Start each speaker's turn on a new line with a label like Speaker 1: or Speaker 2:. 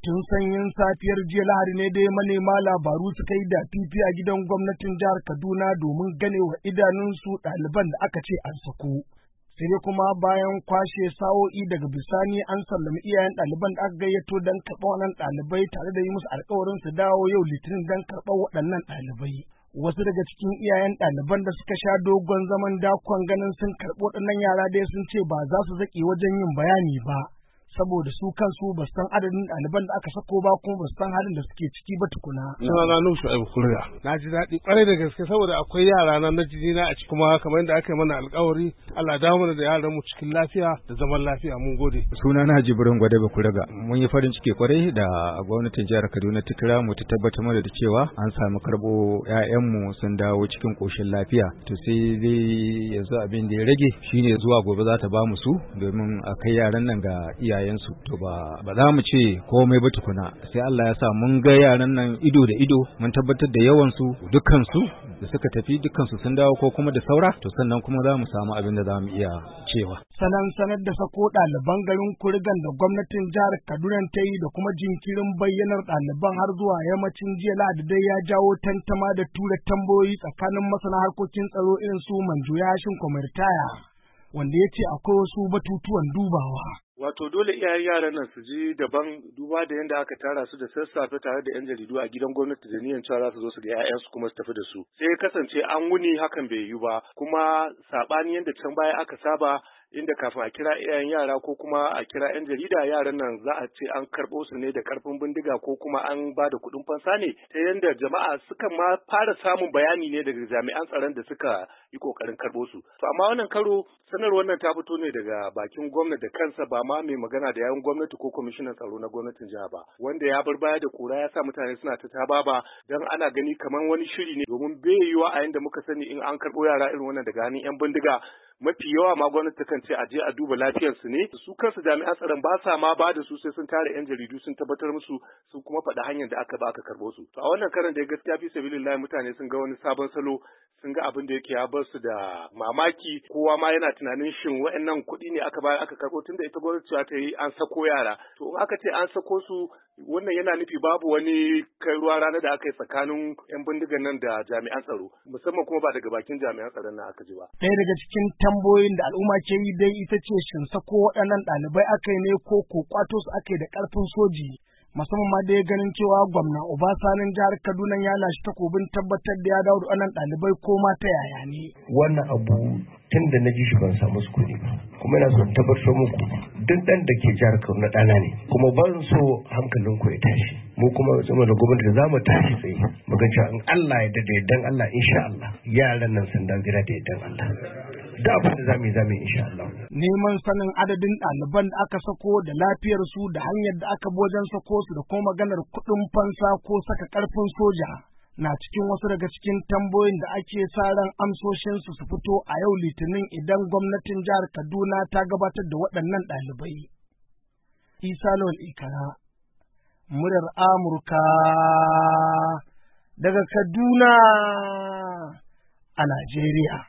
Speaker 1: Tun sanyin safiyar jiya Lahadi ne dai manema labaru suka yi da fifi a gidan gwamnatin jihar Kaduna domin ganewa idanunsu ɗaliban da aka ce an sako. Sai dai kuma bayan kwashe sa'o'i daga bisani an sallami iyayen ɗaliban da aka gayyato don karɓar wannan ɗalibai tare da yi musu alƙawarin su dawo yau Litinin don karɓar waɗannan ɗalibai. Wasu daga cikin iyayen ɗaliban da suka sha dogon zaman dakon ganin sun karɓi waɗannan yara dai sun ce ba za su zaƙe wajen yin bayani ba. Saboda su kansu ba san adadin ɗaliban da aka sako ba kuma ba san halin da suke ciki ba tukuna.
Speaker 2: Sunana Nuhu Shu'aibu Kuriya. Na ji daɗi ƙwarai da gaske saboda akwai yara na jini na a ciki kuma kamar yadda aka yi mana alƙawari Allah dawo mana da yaran mu cikin lafiya da zaman lafiya mun gode.
Speaker 3: Sunana Jibrin Gwadebe Kuriga. Mun yi farin ciki ƙwarai da gwamnatin jihar Kaduna ta kira mu ta tabbatar mana da cewa an samu karɓo ƴaƴanmu sun dawo cikin ƙoshin lafiya. To sai dai yanzu abin da ya rage shine zuwa gobe za ta ba mu su domin a kai yaran nan ga iyayensu. To ba za mu ce komai ba tukuna sai Allah ya sa mun ga yaran nan ido da ido mun tabbatar da yawan su dukkan su da suka tafi dukkan su sun dawo ko kuma da saura to sannan kuma za mu samu abin da za mu iya cewa.
Speaker 1: Sanar da sako ɗaliban garin Kurigan da gwamnatin jihar Kaduna ta yi da kuma jinkirin bayyanar ɗaliban har zuwa yammacin jiya Lahadi dai ya jawo tantama da tura tambayoyi tsakanin masana harkokin tsaro irin su Manjo Yashin Kwamitaya wanda ya ce akwai wasu batutuwan dubawa.
Speaker 4: Wato dole iyayen yaran nan su ji daban duba da yadda aka tara su da sassafe tare da 'yan jaridu a gidan gwamnati da niyan cewa za su zo su ga 'ya'yansu kuma su tafi da su. Sai kasance an wuni hakan bai yi ba kuma saɓani yadda can baya aka saba inda kafin a kira iyayen yara ko kuma a kira 'yan jarida yaran nan za a ce an karɓo su ne da karfin bindiga ko kuma an ba da kuɗin fansa ne ta yadda jama'a suka ma fara samun bayani ne daga jami'an tsaron da suka yi ƙoƙarin karɓo su. To amma wannan karo sanarwar nan ta fito ne daga bakin gwamnati da kansa ba ma mai magana da yawun gwamnati ko kwamishinan tsaro na gwamnatin jiha ba wanda ya bar baya da kura ya sa mutane suna ta tababa don ana gani kamar wani shiri ne domin bai yiwa a yanda muka sani in an karɓo yara irin wannan daga hannun 'yan bindiga mafi yawa ma gwamnati kan ce a je a duba lafiyarsu ne su kansu jami'an tsaron ba sa ma ba da su sai sun tare 'yan jaridu sun tabbatar musu sun kuma faɗa hanyar da aka ba aka karɓo su to a wannan karan da gaskiya fi sabilillahi mutane sun ga wani sabon salo sun ga abin da yake ya bar su da mamaki kowa ma yana tunanin shin wa'annan kuɗi ne aka bayar aka karɓo tunda ita gwamnati ta yi an sako yara to in aka ce an sako su wannan yana nufi babu wani kai ruwa rana da aka yi tsakanin 'yan bindigan nan da jami'an tsaro musamman kuma ba daga bakin jami'an tsaron nan aka ji ba.
Speaker 1: Ɗaya daga cikin tambayoyin da al'umma ke yi dai ita ce shin sako waɗannan ɗalibai aka yi ne ko kwato su aka yi da ƙarfin soji. Musamman ma dai ganin cewa gwamna Obasanin jihar Kaduna ya lashe takobin tabbatar da ya dawo da wannan ɗalibai ko ma ta yaya ne.
Speaker 5: Wannan abu tun da na ji shi ban samu sukuni ba kuma ina son tabbatar muku duk ɗan da ke jihar Kaduna ɗana ne kuma ban so hankalin ku ya tashi mu kuma zama da gwamnati da zamu tashi tsaye mu ga cewa in Allah ya dade dan Allah insha Allah yaran nan sun dawo gida da dan Allah da abin da zamu yi insha Allah.
Speaker 1: Neman sanin adadin ɗaliban da aka sako da lafiyar su da hanyar da aka bi wajen sako su da kuma maganar kuɗin fansa ko saka ƙarfin soja na cikin wasu daga cikin tambayoyin da ake sa ran amsoshinsu su fito a yau Litinin idan gwamnatin jihar Kaduna ta gabatar da waɗannan ɗalibai. Isa Lawal Ikara, muryar Amurka daga Kaduna a Najeriya.